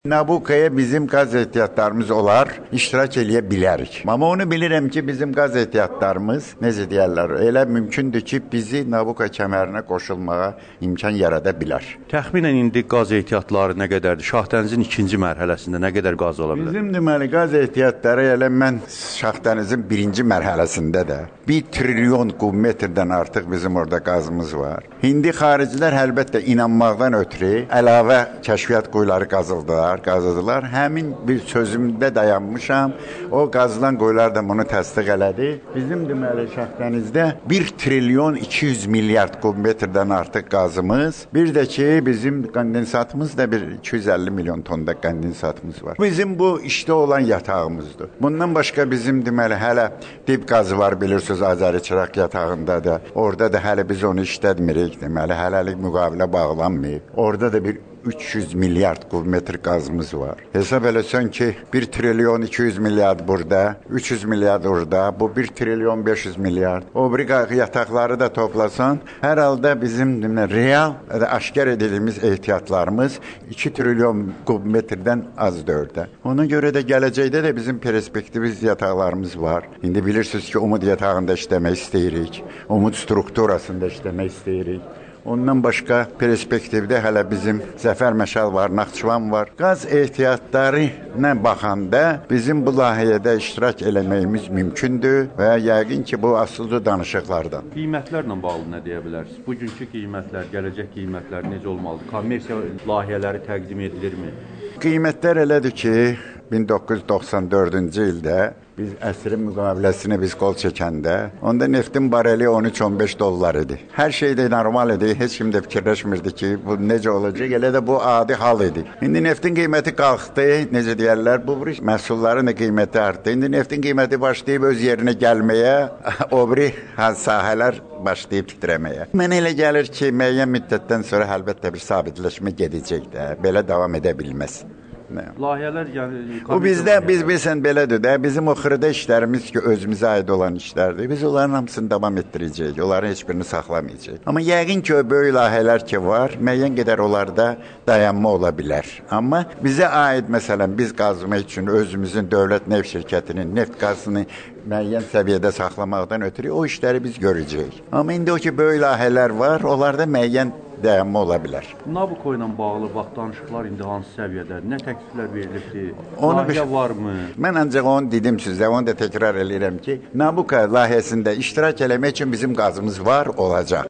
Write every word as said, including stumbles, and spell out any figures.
Nabukaya bizim qaz ehtiyatlarımız olar, iştirak eləyə bilərik. Amma onu bilirəm ki, bizim qaz ehtiyatlarımız, necə deyərlər, elə mümkündür ki, bizi Nabuka kəmərinə qoşulmağa imkan yarada bilər. Təxminən indi qaz ehtiyatları nə qədərdir? Şahdənizin ikinci mərhələsində nə qədər qaz ola bilər? Bizim deməli qaz ehtiyatları elə mən Şahdənizin birinci mərhələsində də bir trilyon kubmetrdən artıq bizim orada qazımız var. İndi xaricilər əlbəttə inanmaqdan ötürü əlavə kəşfiyyat quyuları qazıldılar. qazıdılar. Həmin bir sözümdə dayanmışam. O qazılan quyular da bunu təsdiq elədi. Bizim deməli Şahdənizdə bir trilyon iki yüz milyard kubmetrdən artıq qazımız, bir də ki bizim kondensatımız da bir iki yüz əlli milyon tonda kondensatımız var. Bizim bu işdə olan yatağımızdır. Bundan başqa bizim deməli hələ dib qazı var, bilirsiniz, Azərçıraq yatağında da. Orada da hələ biz onu işlətmirik, deməli hələlik müqavilə bağlanmayıb. Orada da bir üç yüz milyard kubmetr qazımız var. Hesab eləsən ki, bir trilyon iki yüz milyard burada, üç yüz milyard orada, bu bir trilyon beş yüz milyard. O bir yataqları da toplasan, hər halda bizim deməli real, aşkar edilmiş ehtiyatlarımız iki trilyon kubmetrdən az dördə. Ona görə də gələcəkdə də bizim perspektivimiz yataqlarımız var. İndi bilirsiniz ki, Umud yatağında işləmək istəyirik, Umud strukturasında işləmək istəyirik. Ondan başqa perspektivdə hələ bizim Zəfər Məşəl var, Naxçıvan var. Qaz ehtiyatları ilə baxanda bizim bu layihədə iştirak eləməyimiz mümkündür və yəqin ki, bu asıllı danışıqlardan. Qiymətlərlə bağlı nə deyə bilərsiniz? Bugünkü qiymətlər, gələcək qiymətlər necə olmalıdır? Kommersiya layihələri təqdim edilirmi? Qiymətlər elədir ki, min doqquz yüz doxsan dördüncü ildə biz əsrin müqaviləsini biz qol çəkəndə, onda neftin bareli on üç on beş dollar idi. Hər şey də normal idi, heç kim də fikirləşmirdi ki, bu necə olacaq, elə də bu adi hal idi. İndi neftin qiyməti qalxdı, necə deyərlər, bu məhsulların da qiyməti artdı. İndi neftin qiyməti başlayıb öz yerinə gəlməyə, o biri sahələr başlayıb titrəməyə. Mənə elə gəlir ki, müəyyən müddətdən sonra əlbəttə bir sabitləşmə gedəcək də, belə davam edə bilməz. Layihələr yəni bu bizdə biz bilsən belədir də, bizim o xırda işlərimiz ki, özümüzə aid olan işlərdir. Biz onların hamısını davam etdirəcəyik. Onların heç birini saxlamayacağıq. Amma yəqin ki, o böyük layihələr ki var, müəyyən qədər onlarda dayanma ola bilər. Amma bizə aid məsələn biz qazmaq üçün özümüzün dövlət neft şirkətinin neft qazını müəyyən səviyyədə saxlamaqdan ötürü o işləri biz görəcəyik. Amma indi o ki, böyük layihələr var, onlarda müəyyən dayanma ola bilər. Nabuko ilə bağlı vaxt danışıqlar indi hansı səviyyədə? Nə təkliflər verilibdir? Layihə varmı? Mən ancaq onu dedim sizə, onu da təkrar eləyirəm ki, Nabuko layihəsində iştirak eləmək üçün bizim qazımız var, olacaq.